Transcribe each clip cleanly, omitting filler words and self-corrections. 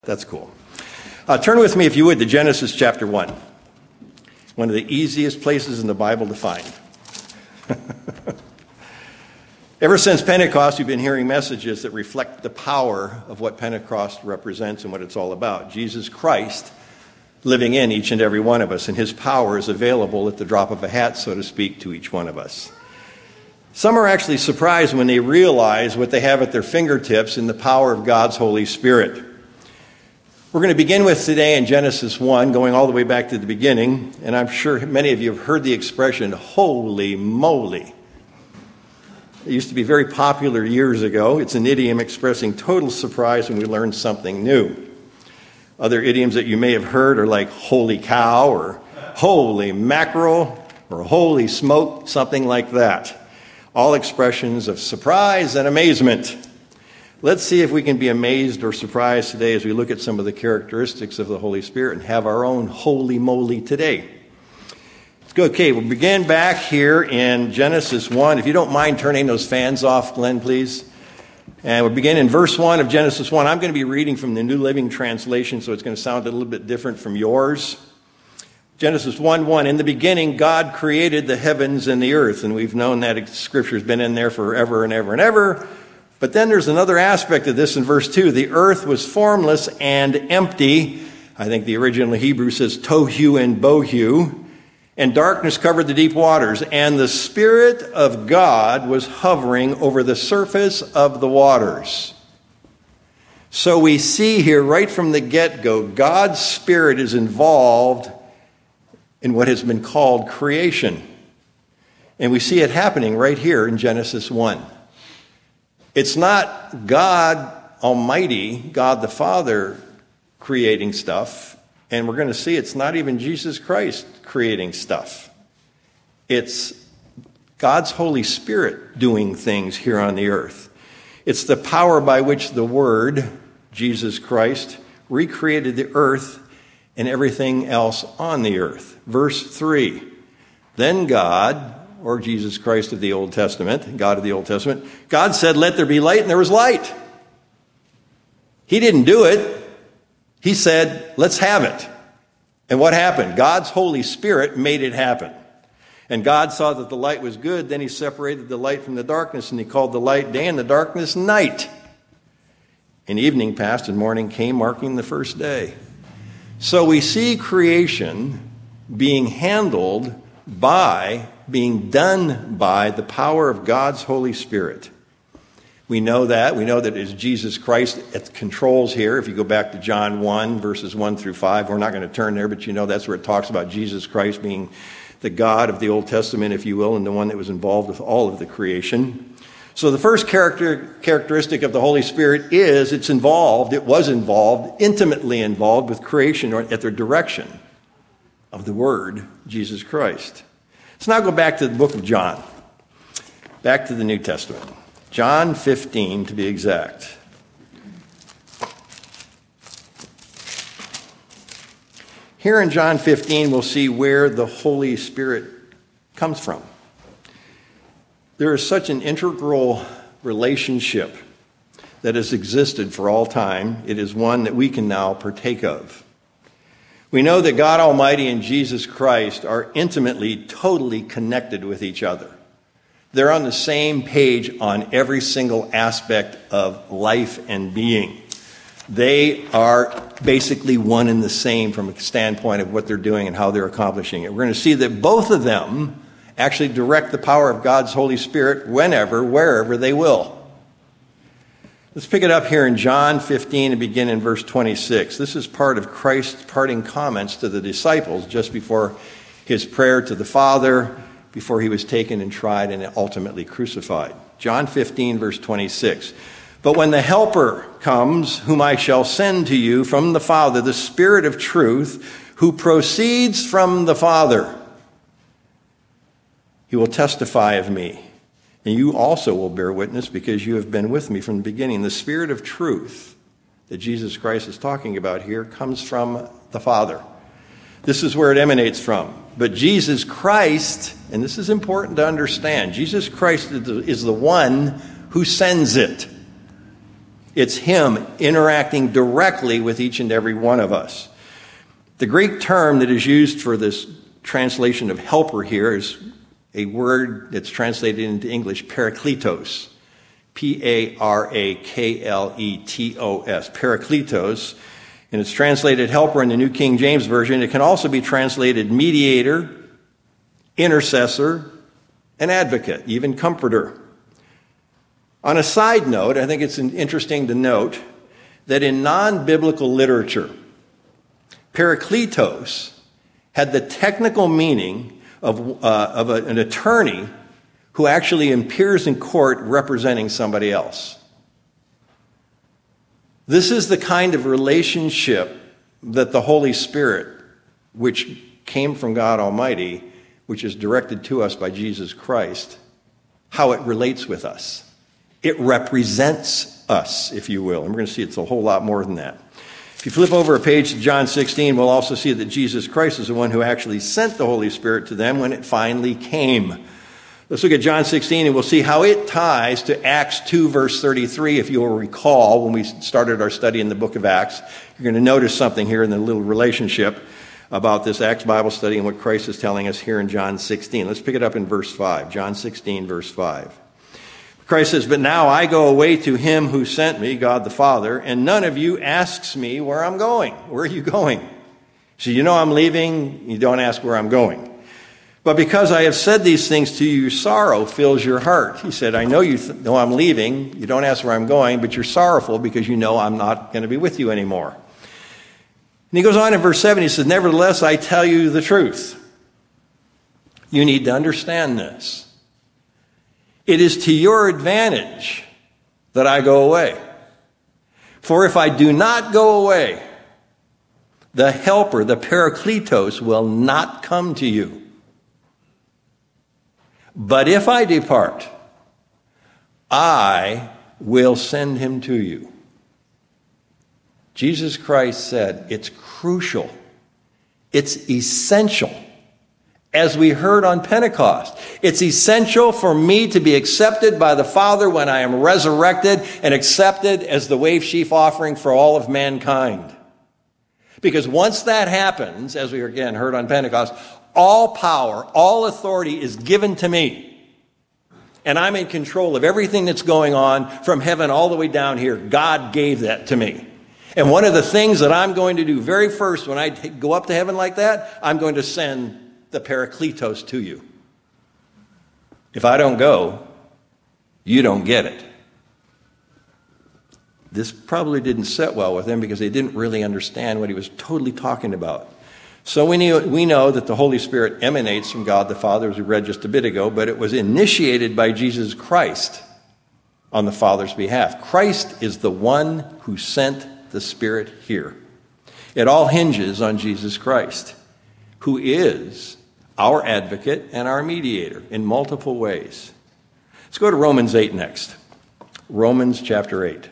That's cool. Turn with me, if you would, to Genesis chapter 1. One of the easiest places in the Bible to find. Ever since Pentecost, we've been hearing messages that reflect the power of what Pentecost represents and what it's all about. Jesus Christ living in each and every one of us, and his power is available at the drop of a hat, so to speak, to each one of us. Some are actually surprised when they realize what they have at their fingertips in the power of God's Holy Spirit. We're going to begin with today in Genesis 1, going all the way back to the beginning, and I'm sure many of you have heard the expression, holy moly. It used to be very popular years ago. It's an idiom expressing total surprise when we learn something new. Other idioms that you may have heard are like holy cow or holy mackerel or holy smoke, something like that. All expressions of surprise and amazement. Let's see if we can be amazed or surprised today as we look at some of the characteristics of the Holy Spirit and have our own holy moly today. Let's go. Okay, we'll begin back here in Genesis 1. If you don't mind turning those fans off, Glenn, please. And we'll begin in verse 1 of Genesis 1. I'm going to be reading from the New Living Translation, so it's going to sound a little bit different from yours. Genesis 1:1, in the beginning, God created the heavens and the earth. And we've known that scripture's been in there forever and ever and ever. But then there's another aspect of this in verse 2. The earth was formless and empty. I think the original Hebrew says tohu and bohu. And darkness covered the deep waters. And the Spirit of God was hovering over the surface of the waters. So we see here right from the get-go, God's Spirit is involved in what has been called creation. And we see it happening right here in Genesis 1. It's not God Almighty, God the Father, creating stuff. And we're going to see it's not even Jesus Christ creating stuff. It's God's Holy Spirit doing things here on the earth. It's the power by which the Word, Jesus Christ, recreated the earth and everything else on the earth. Verse 3, then God, or Jesus Christ of the Old Testament, God of the Old Testament, God said, let there be light, and there was light. He didn't do it. He said, let's have it. And what happened? God's Holy Spirit made it happen. And God saw that the light was good. Then he separated the light from the darkness, and he called the light day and the darkness night. And evening passed and morning came, marking the first day. So we see creation being handled by, being done by the power of God's Holy Spirit. We know that. We know that it's Jesus Christ that controls here. If you go back to John 1, verses 1 through 5, we're not going to turn there, but you know that's where it talks about Jesus Christ being the God of the Old Testament, if you will, and the one that was involved with all of the creation. So the first characteristic of the Holy Spirit is it was involved, intimately involved with creation or at the direction of the Word, Jesus Christ. Let's now go back to the book of John, back to the New Testament. John 15, to be exact. Here in John 15, we'll see where the Holy Spirit comes from. There is such an integral relationship that has existed for all time. It is one that we can now partake of. We know that God Almighty and Jesus Christ are intimately, totally connected with each other. They're on the same page on every single aspect of life and being. They are basically one and the same from a standpoint of what they're doing and how they're accomplishing it. We're going to see that both of them actually direct the power of God's Holy Spirit whenever, wherever they will. Let's pick it up here in John 15 and begin in verse 26. This is part of Christ's parting comments to the disciples just before his prayer to the Father, before he was taken and tried and ultimately crucified. John 15, verse 26. But when the Helper comes, whom I shall send to you from the Father, the Spirit of truth, who proceeds from the Father, he will testify of me. And you also will bear witness because you have been with me from the beginning. The Spirit of truth that Jesus Christ is talking about here comes from the Father. This is where it emanates from. But Jesus Christ, and this is important to understand, Jesus Christ is the one who sends it. It's him interacting directly with each and every one of us. The Greek term that is used for this translation of helper here is a word that's translated into English, parakletos. P-A-R-A-K-L-E-T-O-S. Parakletos. And it's translated helper in the New King James Version. It can also be translated mediator, intercessor, and advocate, even comforter. On a side note, I think it's interesting to note that in non-biblical literature, parakletos had the technical meaning of an attorney who actually appears in court representing somebody else. This is the kind of relationship that the Holy Spirit, which came from God Almighty, which is directed to us by Jesus Christ, how it relates with us. It represents us, if you will. And we're going to see it's a whole lot more than that. If you flip over a page to John 16, we'll also see that Jesus Christ is the one who actually sent the Holy Spirit to them when it finally came. Let's look at John 16 and we'll see how it ties to Acts 2 verse 33. If you'll recall, when we started our study in the book of Acts, you're going to notice something here in the little relationship about this Acts Bible study and what Christ is telling us here in John 16. Let's pick it up in verse 5. John 16 verse 5. Christ says, "But now I go away to him who sent me, God the Father, and none of you asks me where I'm going." Where are you going? So you know I'm leaving, you don't ask where I'm going. "But because I have said these things to you, sorrow fills your heart." He said, I know you know I'm leaving, you don't ask where I'm going, but you're sorrowful because you know I'm not going to be with you anymore. And he goes on in verse 7, he says, "Nevertheless, I tell you the truth." You need to understand this. "It is to your advantage that I go away. For if I do not go away, the helper, the parakletos, will not come to you. But if I depart, I will send him to you." Jesus Christ said it's crucial, it's essential. As we heard on Pentecost, it's essential for me to be accepted by the Father when I am resurrected and accepted as the wave sheaf offering for all of mankind. Because once that happens, as we again heard on Pentecost, all power, all authority is given to me. And I'm in control of everything that's going on from heaven all the way down here. God gave that to me. And one of the things that I'm going to do very first when I go up to heaven like that, I'm going to send the parakletos to you. If I don't go, you don't get it. This probably didn't sit well with them because they didn't really understand what he was totally talking about. So we know that the Holy Spirit emanates from God the Father, as we read just a bit ago, but it was initiated by Jesus Christ on the Father's behalf. Christ is the one who sent the Spirit here. It all hinges on Jesus Christ, who is our advocate and our mediator in multiple ways. Let's go to Romans 8 next. Romans chapter 8.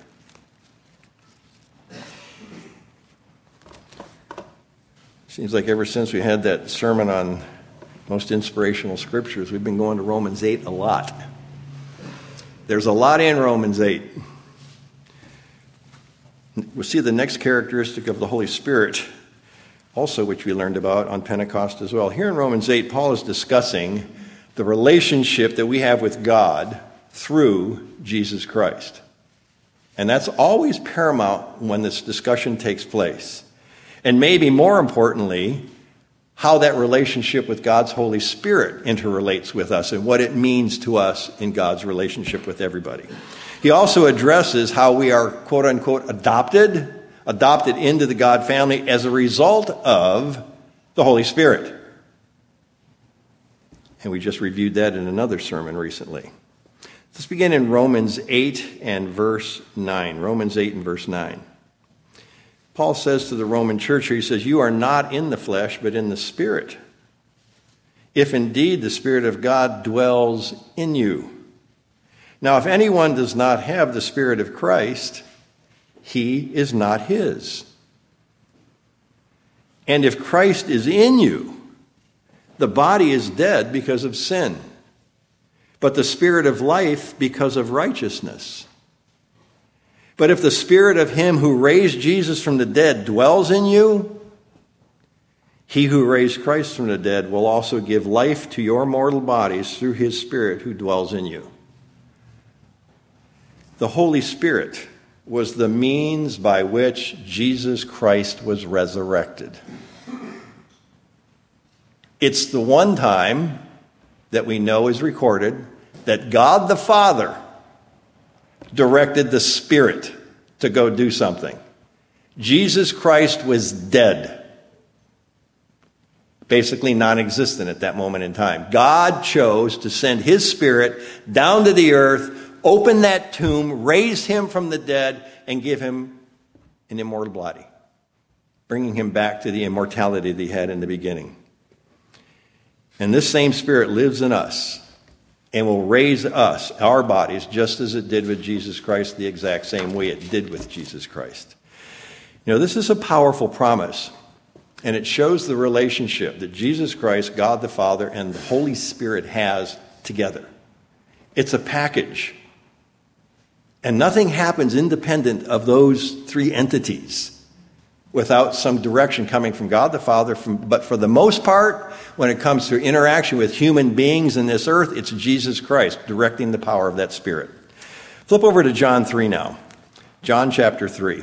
Seems like ever since we had that sermon on most inspirational scriptures, we've been going to Romans 8 a lot. There's a lot in Romans 8. We'll see the next characteristic of the Holy Spirit, also which we learned about on Pentecost as well. Here in Romans 8, Paul is discussing the relationship that we have with God through Jesus Christ. And that's always paramount when this discussion takes place. And maybe more importantly, how that relationship with God's Holy Spirit interrelates with us and what it means to us in God's relationship with everybody. He also addresses how we are, quote unquote, adopted into the God family as a result of the Holy Spirit. And we just reviewed that in another sermon recently. Let's begin in Romans 8 and verse 9. Romans 8 and verse 9. Paul says to the Roman church here, he says, "You are not in the flesh, but in the Spirit, if indeed the Spirit of God dwells in you. Now, if anyone does not have the Spirit of Christ, he is not his. And if Christ is in you, the body is dead because of sin, but the Spirit of life because of righteousness. But if the Spirit of him who raised Jesus from the dead dwells in you, he who raised Christ from the dead will also give life to your mortal bodies through his Spirit who dwells in you. The Holy Spirit was the means by which Jesus Christ was resurrected. It's the one time that we know is recorded that God the Father directed the Spirit to go do something. Jesus Christ was dead. Basically non-existent at that moment in time. God chose to send his Spirit down to the earth, open that tomb, raise him from the dead, and give him an immortal body, bringing him back to the immortality that he had in the beginning. And this same Spirit lives in us and will raise us, our bodies, just as it did with Jesus Christ, the exact same way it did with Jesus Christ. You know, this is a powerful promise, and it shows the relationship that Jesus Christ, God the Father, and the Holy Spirit has together. It's a package. And nothing happens independent of those three entities without some direction coming from God the Father. But for the most part, when it comes to interaction with human beings in this earth, it's Jesus Christ directing the power of that Spirit. Flip over to John 3 now. John chapter 3.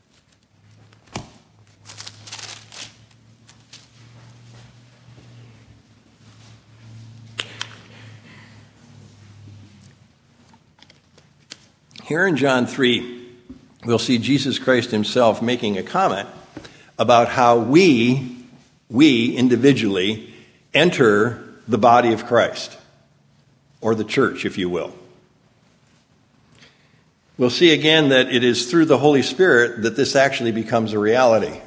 Here in John 3, we'll see Jesus Christ himself making a comment about how we individually enter the body of Christ, or the church, if you will. We'll see again that it is through the Holy Spirit that this actually becomes a reality.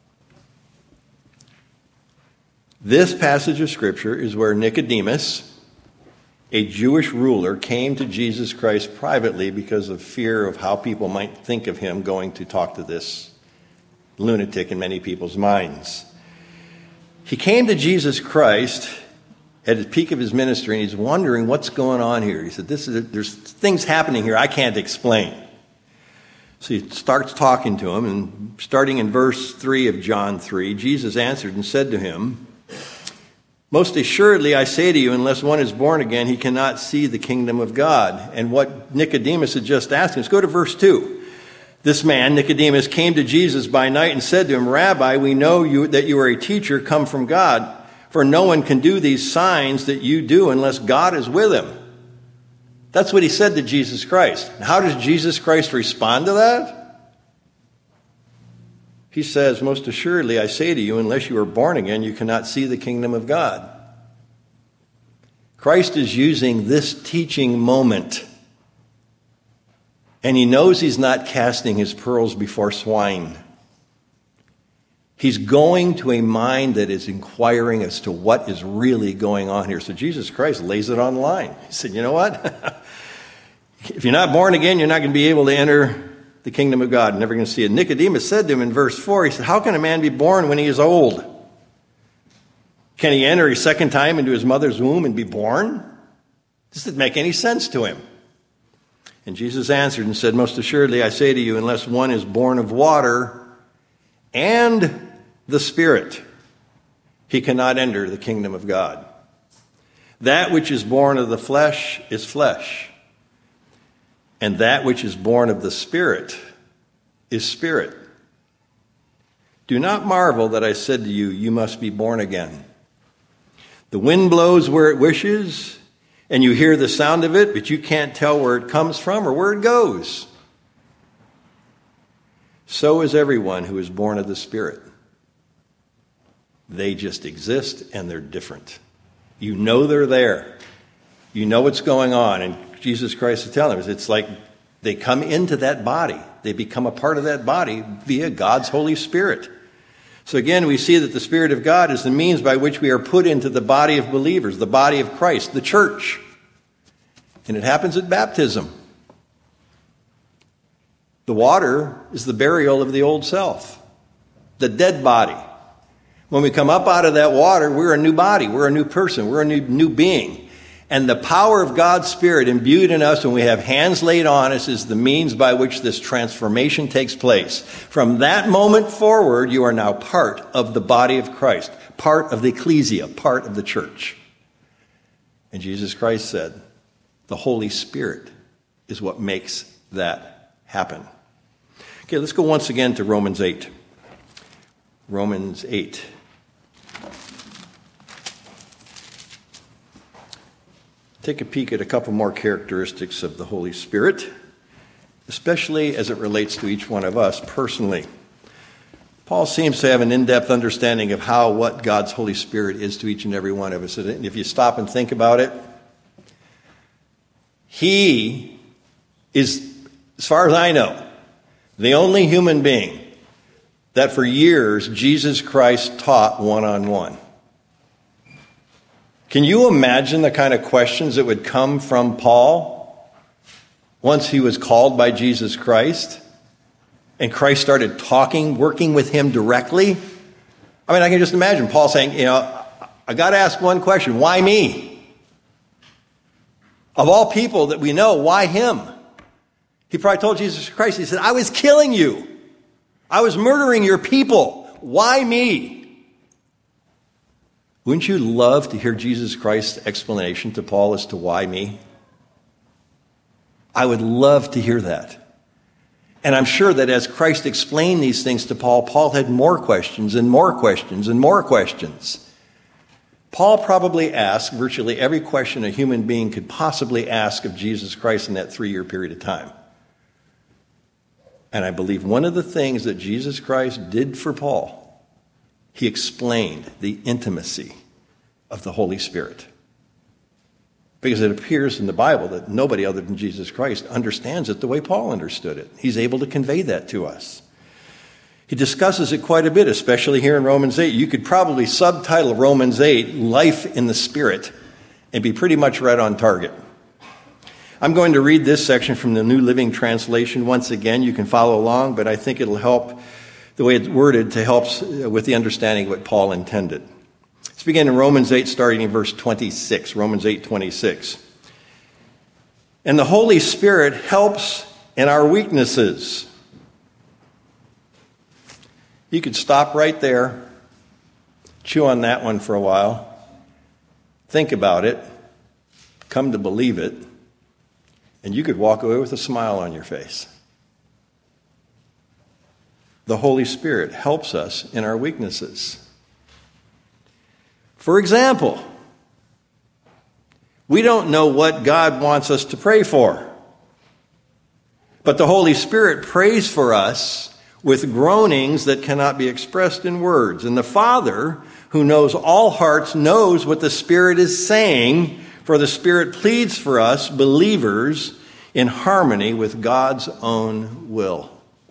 This passage of Scripture is where Nicodemus, a Jewish ruler, came to Jesus Christ privately because of fear of how people might think of him going to talk to this lunatic in many people's minds. He came to Jesus Christ at the peak of his ministry, and he's wondering what's going on here. He said, there's things happening here I can't explain. So he starts talking to him, and starting in verse 3 of John 3, Jesus answered and said to him, "Most assuredly, I say to you, unless one is born again, he cannot see the kingdom of God." And what Nicodemus had just asked him, let's go to verse 2. This man, Nicodemus, came to Jesus by night and said to him, "Rabbi, we know that you are a teacher come from God, for no one can do these signs that you do unless God is with him." That's what he said to Jesus Christ. How does Jesus Christ respond to that? He says, "Most assuredly, I say to you, unless you are born again, you cannot see the kingdom of God." Christ is using this teaching moment, and he knows he's not casting his pearls before swine. He's going to a mind that is inquiring as to what is really going on here. So Jesus Christ lays it on the line. He said, you know what? If you're not born again, you're not going to be able to enter the kingdom of God. Never going to see it. Nicodemus said to him in verse 4, he said, "How can a man be born when he is old? Can he enter a second time into his mother's womb and be born?" This didn't make any sense to him. And Jesus answered and said, "Most assuredly, I say to you, unless one is born of water and the Spirit, he cannot enter the kingdom of God. That which is born of the flesh is flesh, and that which is born of the Spirit is spirit. Do not marvel that I said to you, you must be born again. The wind blows where it wishes, and you hear the sound of it, but you can't tell where it comes from or where it goes. So is everyone who is born of the Spirit. They just exist, and they're different. You know they're there. You know what's going on. And Jesus Christ is telling us, it's like they come into that body. They become a part of that body via God's Holy Spirit. So again, we see that the Spirit of God is the means by which we are put into the body of believers, the body of Christ, the church. And it happens at baptism. The water is the burial of the old self, the dead body. When we come up out of that water, we're a new body, we're a new person, we're a new being. And the power of God's Spirit imbued in us when we have hands laid on us is the means by which this transformation takes place. From that moment forward, you are now part of the body of Christ, part of the ecclesia, part of the church. And Jesus Christ said, the Holy Spirit is what makes that happen. Okay, let's go once again to Romans 8. Romans 8. Take a peek at a couple more characteristics of the Holy Spirit, especially as it relates to each one of us personally. Paul seems to have an in-depth understanding of what God's Holy Spirit is to each and every one of us. And if you stop and think about it, he is, as far as I know, the only human being that for years Jesus Christ taught one-on-one. Can you imagine the kind of questions that would come from Paul once he was called by Jesus Christ and Christ started talking, working with him directly? I mean, I can just imagine Paul saying, I got to ask one question. Why me? Of all people that we know, why him? He probably told Jesus Christ, he said, I was killing you. I was murdering your people. Why me? Wouldn't you love to hear Jesus Christ's explanation to Paul as to why me? I would love to hear that. And I'm sure that as Christ explained these things to Paul, Paul had more questions and more questions and more questions. Paul probably asked virtually every question a human being could possibly ask of Jesus Christ in that 3-year period of time. And I believe one of the things that Jesus Christ did for Paul, he explained the intimacy of the Holy Spirit. Because it appears in the Bible that nobody other than Jesus Christ understands it the way Paul understood it. He's able to convey that to us. He discusses it quite a bit, especially here in Romans 8. You could probably subtitle Romans 8, Life in the Spirit, and be pretty much right on target. I'm going to read this section from the New Living Translation once again. You can follow along, but I think it'll help the way it's worded to help with the understanding of what Paul intended. Let's begin in Romans 8, starting in verse 26. Romans 8:26. And the Holy Spirit helps in our weaknesses. You could stop right there, chew on that one for a while, think about it, come to believe it, and you could walk away with a smile on your face. The Holy Spirit helps us in our weaknesses. For example, we don't know what God wants us to pray for, but the Holy Spirit prays for us with groanings that cannot be expressed in words. And the Father, who knows all hearts, knows what the Spirit is saying, for the Spirit pleads for us, believers, in harmony with God's own will.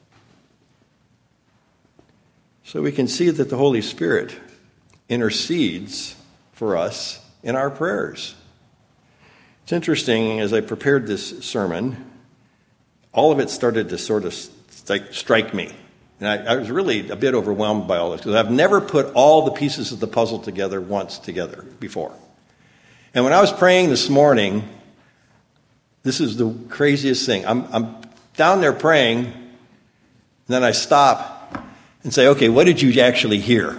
So we can see that the Holy Spirit intercedes for us in our prayers. It's interesting, as I prepared this sermon, all of it started to sort of strike me. And I was really a bit overwhelmed by all this, because I've never put all the pieces of the puzzle together once together before. And when I was praying this morning, this is the craziest thing. I'm down there praying, and then I stop and say, okay, what did you actually hear?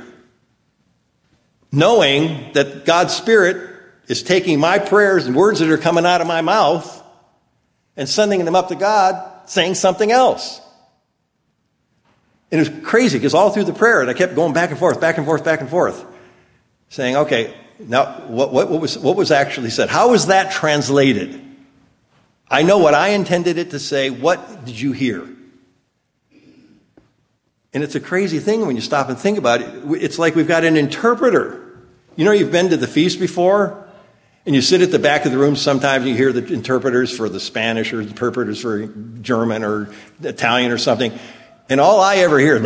Knowing that God's Spirit is taking my prayers and words that are coming out of my mouth and sending them up to God, saying something else. And it was crazy, because all through the prayer, and I kept going back and forth, back and forth, back and forth, saying, okay, now what was actually said? How was that translated? I know what I intended it to say. What did you hear? And it's a crazy thing when you stop and think about it. It's like we've got an interpreter. You know, you've been to the feast before, and you sit at the back of the room. Sometimes you hear the interpreters for the Spanish or interpreters for German or Italian or something. And all I ever hear is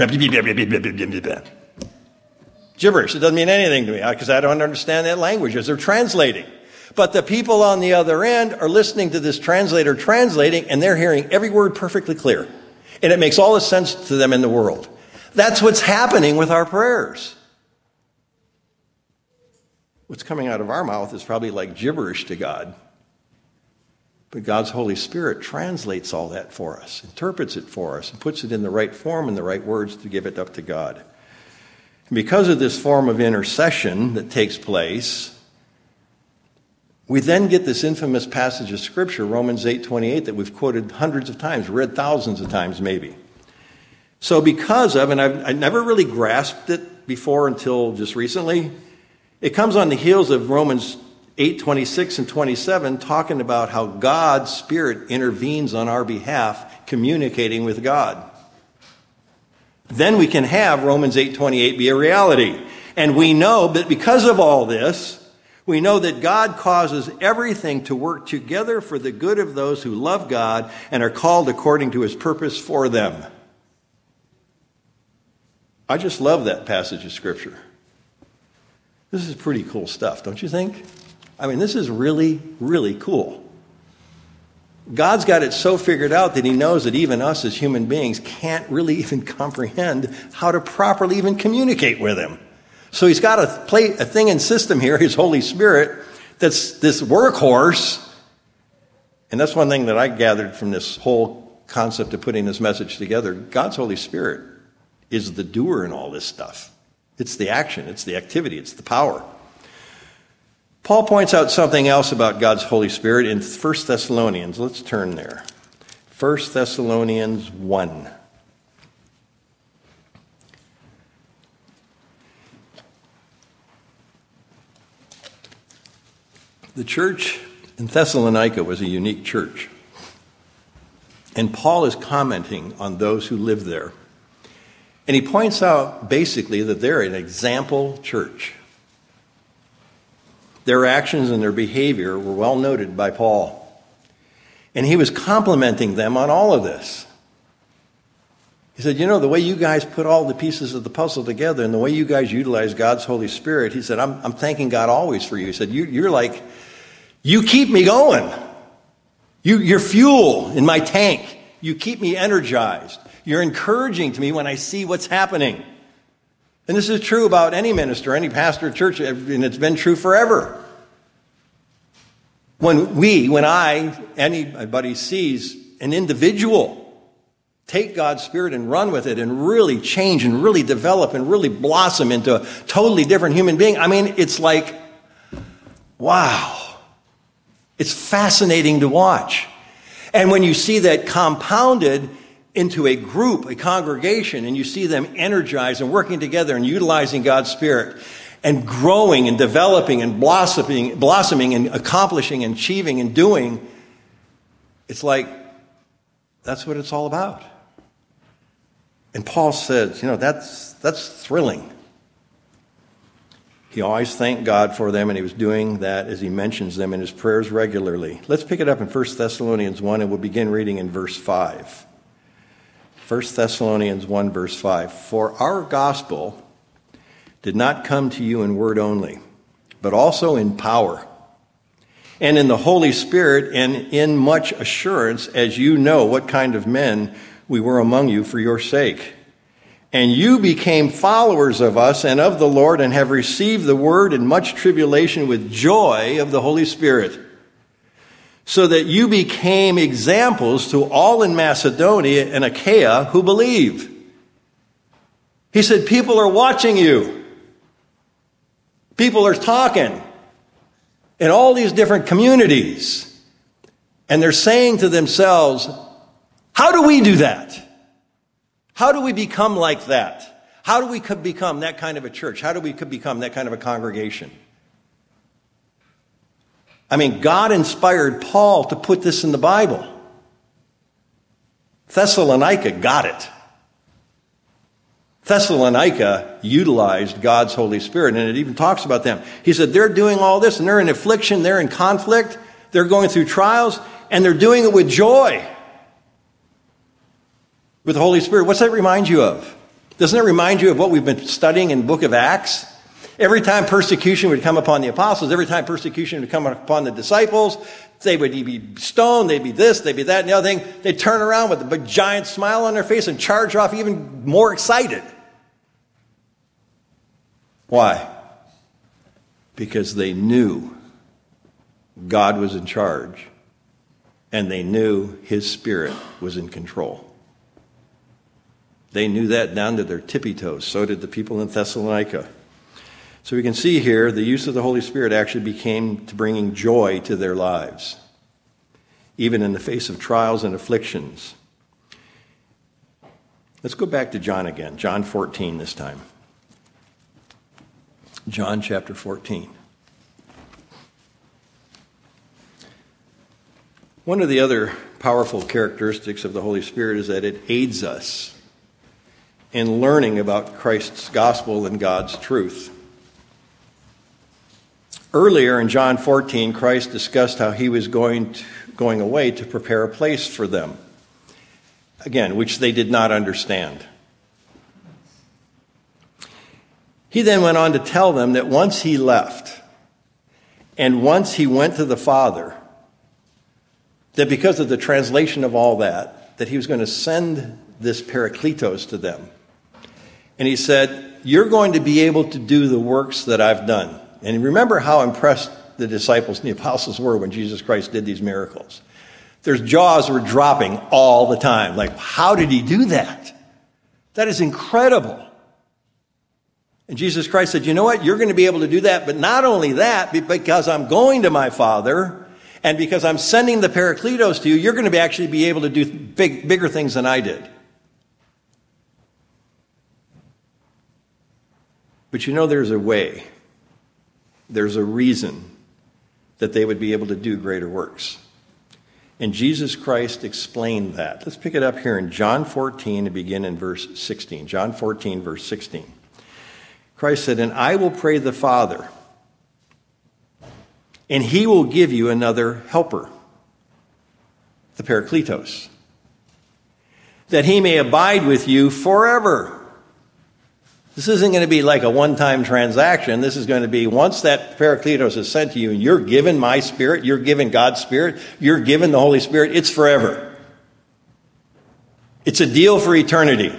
gibberish. It doesn't mean anything to me because I don't understand that language as they're translating. But the people on the other end are listening to this translator translating, and they're hearing every word perfectly clear. And it makes all the sense to them in the world. That's what's happening with our prayers. what's coming out of our mouth is probably like gibberish to God. But God's Holy Spirit translates all that for us, interprets it for us, and puts it in the right form and the right words to give it up to God. And because of this form of intercession that takes place, we then get this infamous passage of Scripture, Romans 8:28, that we've quoted hundreds of times, read thousands of times maybe. So because of, and I never really grasped it before until just recently, it comes on the heels of Romans 8:26 and 27, talking about how God's Spirit intervenes on our behalf, communicating with God. Then we can have Romans 8:28 be a reality. And we know that because of all this, we know that God causes everything to work together for the good of those who love God and are called according to his purpose for them. I just love that passage of Scripture. This is pretty cool stuff, don't you think? I mean, this is really, really cool. God's got it so figured out that he knows that even us as human beings can't really even comprehend how to properly even communicate with him. So he's got a thing and system here, his Holy Spirit, that's this workhorse. And that's one thing that I gathered from this whole concept of putting this message together. God's Holy Spirit is the doer in all this stuff. It's the action, it's the activity, it's the power. Paul points out something else about God's Holy Spirit in 1 Thessalonians. Let's turn there. 1 Thessalonians 1. The church in Thessalonica was a unique church. And Paul is commenting on those who live there. And he points out basically that they're an example church. Their actions and their behavior were well noted by Paul. And he was complimenting them on all of this. He said, the way you guys put all the pieces of the puzzle together and the way you guys utilize God's Holy Spirit, he said, I'm thanking God always for you. He said, you're like, you keep me going. You're fuel in my tank. You keep me energized. You're encouraging to me when I see what's happening. And this is true about any minister, any pastor, church, and it's been true forever. When anybody sees an individual take God's Spirit and run with it and really change and really develop and really blossom into a totally different human being, I mean, it's like, wow. It's fascinating to watch. And when you see that compounded into a group, a congregation, and you see them energized and working together and utilizing God's Spirit and growing and developing and blossoming and accomplishing and achieving and doing, it's like, that's what it's all about. And Paul says, that's thrilling. He always thanked God for them, and he was doing that as he mentions them in his prayers regularly. Let's pick it up in 1 Thessalonians 1, and we'll begin reading in verse 5. 1 Thessalonians 1, verse 5. For our gospel did not come to you in word only, but also in power, and in the Holy Spirit, and in much assurance, as you know what kind of men we were among you for your sake. And you became followers of us and of the Lord, and have received the word in much tribulation with joy of the Holy Spirit, so that you became examples to all in Macedonia and Achaia who believe. He said, people are watching you. People are talking in all these different communities. And they're saying to themselves, how do we do that? How do we become like that? How do we become that kind of a church? How do we become that kind of a congregation? I mean, God inspired Paul to put this in the Bible. Thessalonica got it. Thessalonica utilized God's Holy Spirit, and it even talks about them. He said they're doing all this, and they're in affliction, they're in conflict, they're going through trials, and they're doing it with joy. With the Holy Spirit. What's that remind you of? Doesn't it remind you of what we've been studying in the book of Acts? Every time persecution would come upon the apostles, every time persecution would come upon the disciples, they would be stoned, they'd be this, they'd be that, and the other thing. They'd turn around with a big giant smile on their face and charge off even more excited. Why? Because they knew God was in charge, and they knew his Spirit was in control. They knew that down to their tippy toes. So did the people in Thessalonica. So we can see here the use of the Holy Spirit actually became to bringing joy to their lives, even in the face of trials and afflictions. Let's go back to John again. John 14 this time. John chapter 14. One of the other powerful characteristics of the Holy Spirit is that it aids us in learning about Christ's gospel and God's truth. Earlier in John 14, Christ discussed how he was going away to prepare a place for them. Again, which they did not understand. He then went on to tell them that once he left, and once he went to the Father, that because of the translation of all that he was going to send this Parakletos to them. And he said, you're going to be able to do the works that I've done. And remember how impressed the disciples and the apostles were when Jesus Christ did these miracles. Their jaws were dropping all the time. Like, how did he do that? That is incredible. And Jesus Christ said, you know what? You're going to be able to do that. But not only that, because I'm going to my Father, and because I'm sending the Parakletos to you, you're going to actually be able to do bigger things than I did. But you know, there's a way. There's a reason that they would be able to do greater works. And Jesus Christ explained that. Let's pick it up here in John 14 and begin in verse 16. John 14, verse 16. Christ said, and I will pray the Father, and he will give you another helper, the Parakletos, that he may abide with you forever. This isn't going to be like a one-time transaction. This is going to be once that Parakletos is sent to you and you're given my Spirit, you're given God's Spirit, you're given the Holy Spirit, it's forever. It's a deal for eternity.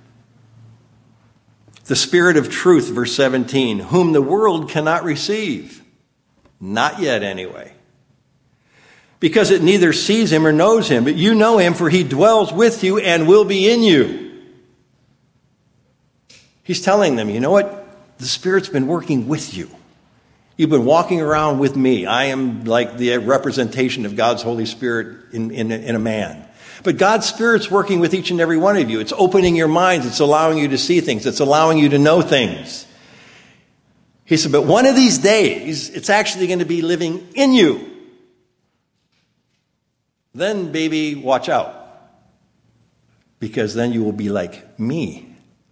The Spirit of truth, verse 17, whom the world cannot receive. Not yet, anyway. Because it neither sees him or knows him, but you know him, for he dwells with you and will be in you. He's telling them, you know what? The Spirit's been working with you. You've been walking around with me. I am like the representation of God's Holy Spirit in a man. But God's Spirit's working with each and every one of you. It's opening your minds. It's allowing you to see things. It's allowing you to know things. He said, but one of these days, it's actually going to be living in you. Then, baby, watch out. Because then you will be like me.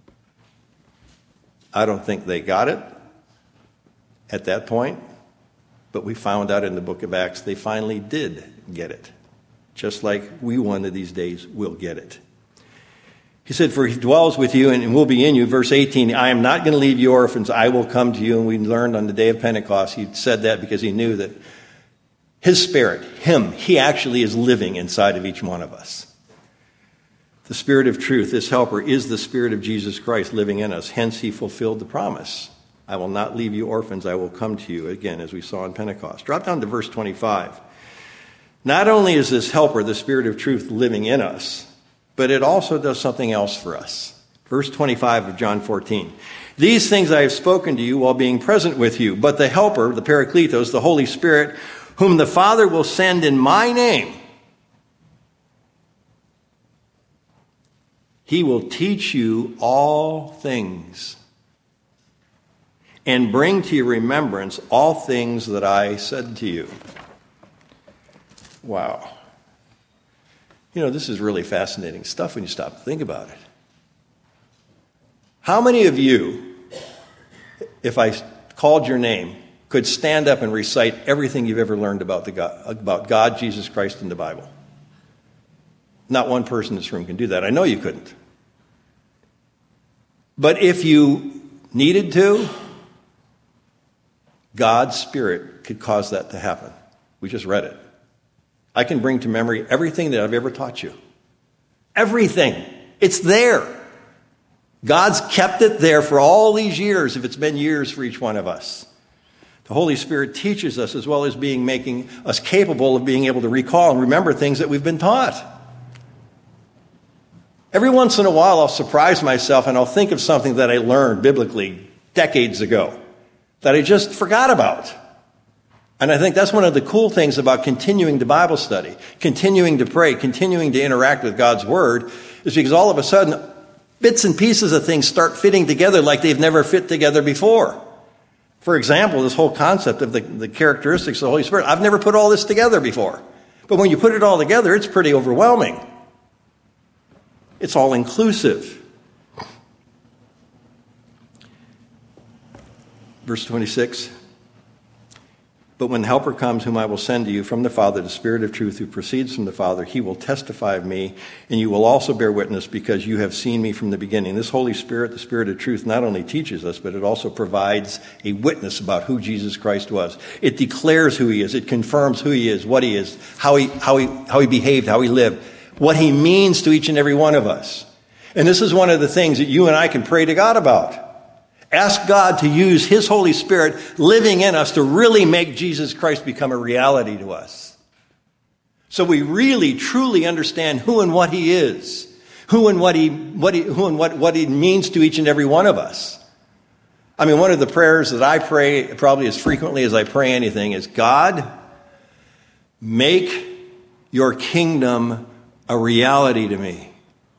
I don't think they got it at that point, but we found out in the book of Acts they finally did get it. Just like we one of these days will get it. He said, for he dwells with you and will be in you. Verse 18, I am not going to leave you orphans. I will come to you. And we learned on the day of Pentecost, he said that because he knew that his Spirit, he actually is living inside of each one of us. The Spirit of truth, this helper, is the Spirit of Jesus Christ living in us. Hence, he fulfilled the promise. I will not leave you orphans. I will come to you. Again, as we saw in Pentecost. Drop down to verse 25. Not only is this helper, the Spirit of truth, living in us, but it also does something else for us. Verse 25 of John 14. These things I have spoken to you while being present with you. But the helper, the Parakletos, the Holy Spirit, whom the Father will send in my name, he will teach you all things and bring to your remembrance all things that I said to you. Wow. You know, this is really fascinating stuff when you stop to think about it. How many of you, if I called your name, could stand up and recite everything you've ever learned about God, Jesus Christ, and the Bible? Not one person in this room can do that. I know you couldn't. But if you needed to, God's Spirit could cause that to happen. We just read it. I can bring to memory everything that I've ever taught you. Everything. It's there. God's kept it there for all these years, if it's been years for each one of us. The Holy Spirit teaches us as well as making us capable of being able to recall and remember things that we've been taught. Every once in a while, I'll surprise myself and I'll think of something that I learned biblically decades ago that I just forgot about. And I think that's one of the cool things about continuing the Bible study, continuing to pray, continuing to interact with God's Word, is because all of a sudden, bits and pieces of things start fitting together like they've never fit together before. For example, this whole concept of the characteristics of the Holy Spirit. I've never put all this together before. But when you put it all together, it's pretty overwhelming. It's all inclusive. Verse 26. But when the Helper comes, whom I will send to you from the Father, the Spirit of truth who proceeds from the Father, he will testify of me, and you will also bear witness because you have seen me from the beginning. This Holy Spirit, the Spirit of truth, not only teaches us, but it also provides a witness about who Jesus Christ was. It declares who he is. It confirms who he is, what he is, how he behaved, how he lived, what he means to each and every one of us. And this is one of the things that you and I can pray to God about. Ask God to use his Holy Spirit living in us to really make Jesus Christ become a reality to us. So we really, truly understand who and what he is, who and what he means to each and every one of us. I mean, one of the prayers that I pray probably as frequently as I pray anything is, God, make your kingdom a reality to me.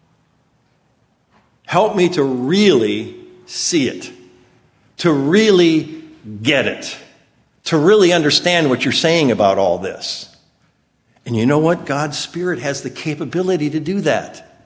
Help me to really see it, to really get it, to really understand what you're saying about all this. And you know what? God's Spirit has the capability to do that.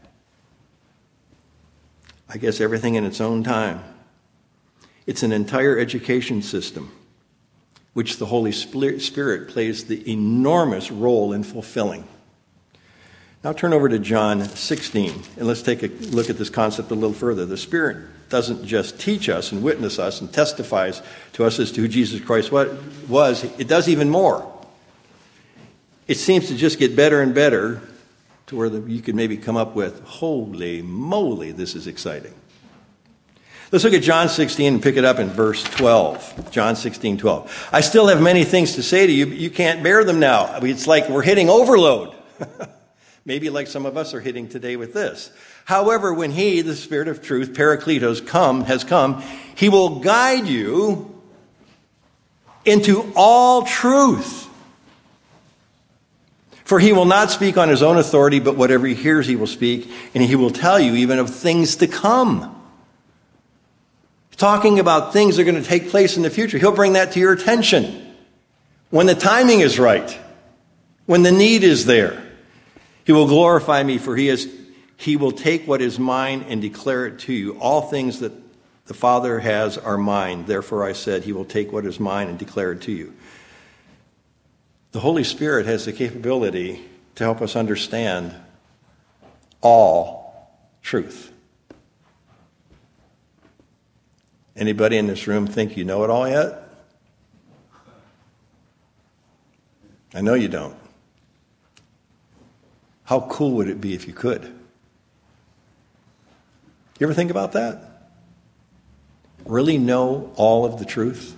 I guess everything in its own time. It's an entire education system, which the Holy Spirit plays the enormous role in fulfilling. Now turn over to John 16, and let's take a look at this concept a little further. The Spirit doesn't just teach us and witness us and testifies to us as to who Jesus Christ was. It does even more. It seems to just get better and better to where you could maybe come up with, holy moly, this is exciting. Let's look at John 16 and pick it up in verse 12. John 16, 12. I still have many things to say to you, but you can't bear them now. I mean, it's like we're hitting overload. Maybe like some of us are hitting today with this. However, when he, the Spirit of truth, Parakletos, has come, he will guide you into all truth. For he will not speak on his own authority, but whatever he hears he will speak, and he will tell you even of things to come. Talking about things that are going to take place in the future. He'll bring that to your attention when the timing is right, when the need is there. He will glorify me, for he will take what is mine and declare it to you. All things that the Father has are mine. Therefore I said, he will take what is mine and declare it to you. The Holy Spirit has the capability to help us understand all truth. Anybody in this room think you know it all yet? I know you don't. How cool would it be if you could? You ever think about that? Really know all of the truth?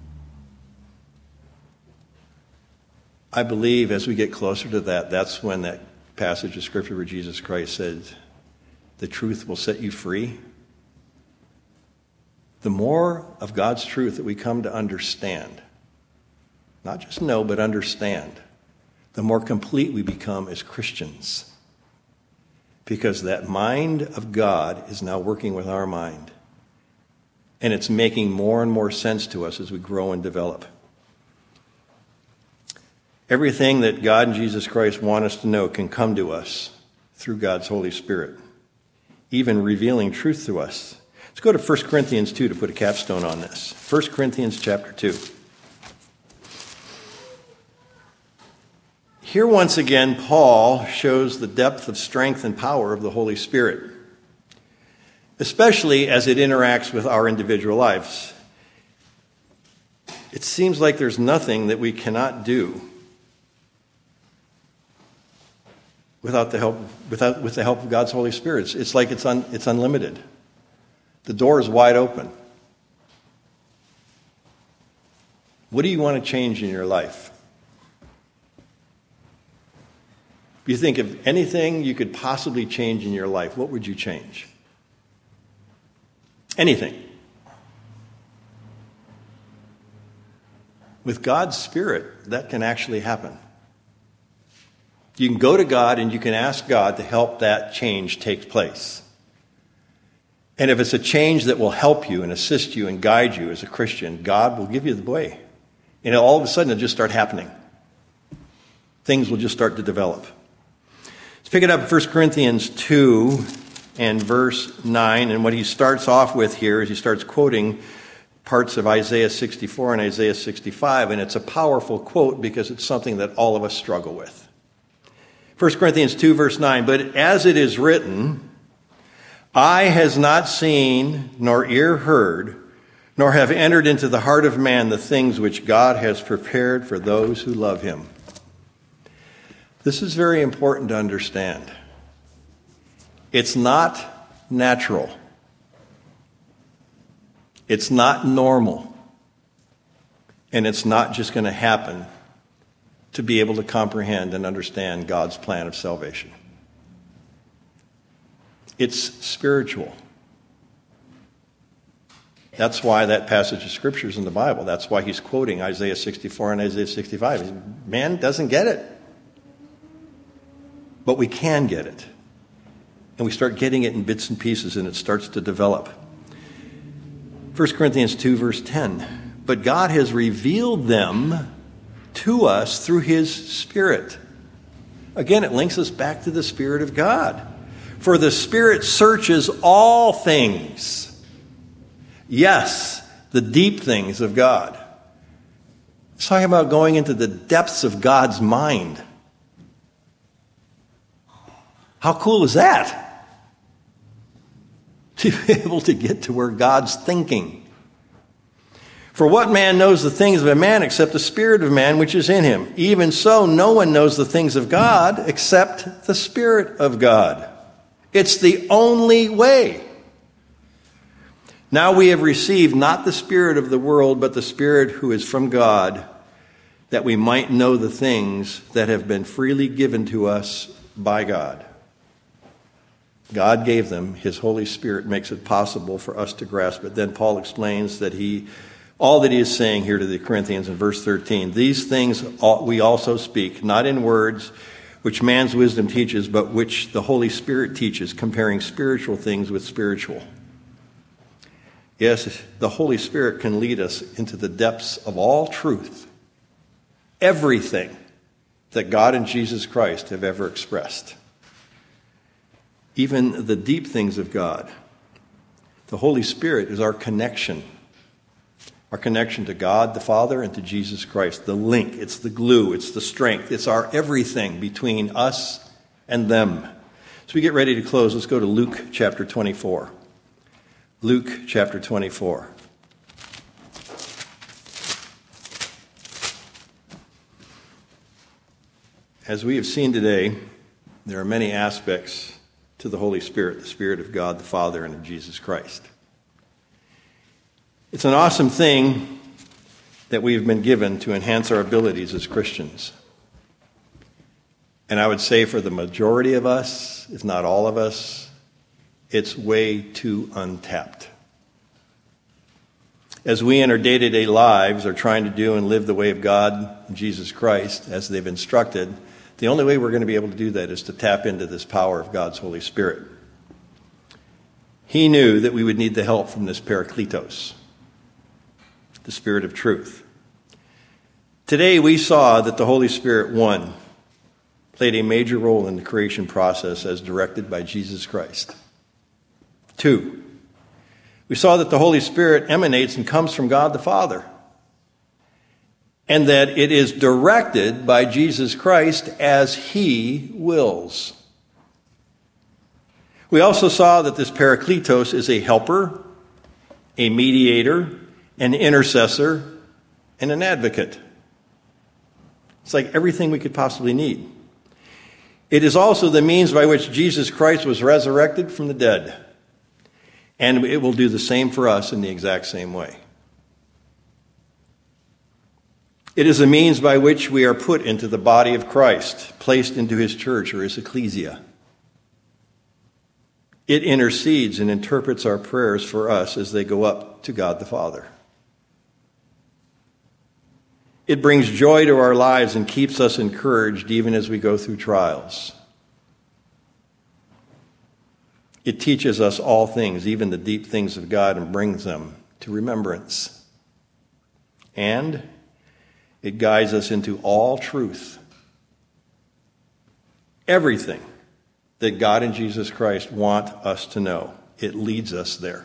I believe as we get closer to that, that's when that passage of Scripture where Jesus Christ said, the truth will set you free. The more of God's truth that we come to understand, not just know, but understand, the more complete we become as Christians. Because that mind of God is now working with our mind. And it's making more and more sense to us as we grow and develop. Everything that God and Jesus Christ want us to know can come to us through God's Holy Spirit, even revealing truth to us. Let's go to 1 Corinthians 2 to put a capstone on this. 1 Corinthians chapter 2. Here once again, Paul shows the depth of strength and power of the Holy Spirit, especially as it interacts with our individual lives. It seems like there's nothing that we cannot do with the help of God's Holy Spirit. It's like it's unlimited. The door is wide open. What do you want to change in your life? If you think of anything you could possibly change in your life, what would you change? Anything. With God's Spirit, that can actually happen. You can go to God and you can ask God to help that change take place. And if it's a change that will help you and assist you and guide you as a Christian, God will give you the way. And all of a sudden it'll just start happening. Things will just start to develop. Let's pick it up in 1 Corinthians 2 and verse 9. And what he starts off with here is he starts quoting parts of Isaiah 64 and Isaiah 65. And it's a powerful quote because it's something that all of us struggle with. 1 Corinthians 2 verse 9, but as it is written, eye has not seen, nor ear heard, nor have entered into the heart of man the things which God has prepared for those who love him. This is very important to understand. It's not natural. It's not normal. And it's not just going to happen to be able to comprehend and understand God's plan of salvation. It's spiritual. That's why that passage of Scripture is in the Bible. That's why he's quoting Isaiah 64 and Isaiah 65. Man doesn't get it. But we can get it. And we start getting it in bits and pieces, and it starts to develop. 1 Corinthians 2, verse 10. But God has revealed them to us through his Spirit. Again, it links us back to the Spirit of God. For the Spirit searches all things. Yes, the deep things of God. It's talking about going into the depths of God's mind. How cool is that? To be able to get to where God's thinking. For what man knows the things of a man except the spirit of man which is in him? Even so, no one knows the things of God except the Spirit of God. It's the only way. Now we have received not the spirit of the world, but the Spirit who is from God, that we might know the things that have been freely given to us by God. God gave them. His Holy Spirit makes it possible for us to grasp it. Then Paul explains that all that he is saying here to the Corinthians in verse 13, these things we also speak, not in words which man's wisdom teaches, but which the Holy Spirit teaches, comparing spiritual things with spiritual. Yes, the Holy Spirit can lead us into the depths of all truth, everything that God and Jesus Christ have ever expressed. Even the deep things of God. The Holy Spirit is our connection to God the Father and to Jesus Christ. The link, it's the glue, it's the strength, it's our everything between us and them. So we get ready to close. Let's go to Luke chapter 24. Luke chapter 24. As we have seen today, there are many aspects to the Holy Spirit, the Spirit of God the Father and of Jesus Christ. It's an awesome thing that we've been given to enhance our abilities as Christians. And I would say for the majority of us, if not all of us, it's way too untapped. As we in our day-to-day lives are trying to do and live the way of God and Jesus Christ as they've instructed, the only way we're going to be able to do that is to tap into this power of God's Holy Spirit. He knew that we would need the help from this Parakletos, the Spirit of truth. Today we saw that the Holy Spirit, one, played a major role in the creation process as directed by Jesus Christ. Two, we saw that the Holy Spirit emanates and comes from God the Father, and that it is directed by Jesus Christ as he wills. We also saw that this Parakletos is a helper, a mediator, an intercessor, and an advocate. It's like everything we could possibly need. It is also the means by which Jesus Christ was resurrected from the dead. And it will do the same for us in the exact same way. It is a means by which we are put into the body of Christ, placed into his church or his ecclesia. It intercedes and interprets our prayers for us as they go up to God the Father. It brings joy to our lives and keeps us encouraged even as we go through trials. It teaches us all things, even the deep things of God, and brings them to remembrance. And it guides us into all truth. Everything that God and Jesus Christ want us to know, it leads us there.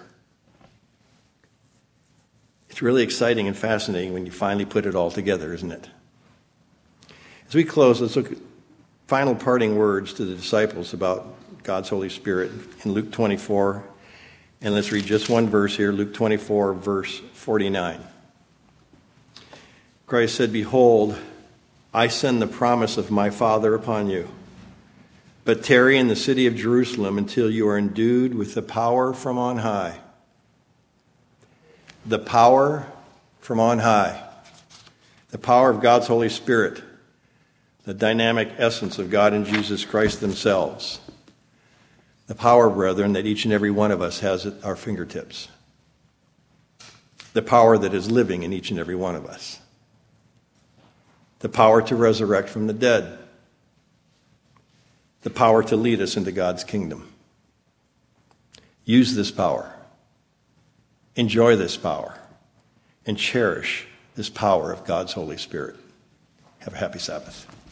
It's really exciting and fascinating when you finally put it all together, isn't it? As we close, let's look at final parting words to the disciples about God's Holy Spirit in Luke 24. And let's read just one verse here, Luke 24, verse 49. Christ said, "Behold, I send the promise of my Father upon you. But tarry in the city of Jerusalem until you are endued with the power from on high." The power from on high. The power of God's Holy Spirit. The dynamic essence of God and Jesus Christ themselves. The power, brethren, that each and every one of us has at our fingertips. The power that is living in each and every one of us. The power to resurrect from the dead. The power to lead us into God's kingdom. Use this power. Enjoy this power. And cherish this power of God's Holy Spirit. Have a happy Sabbath.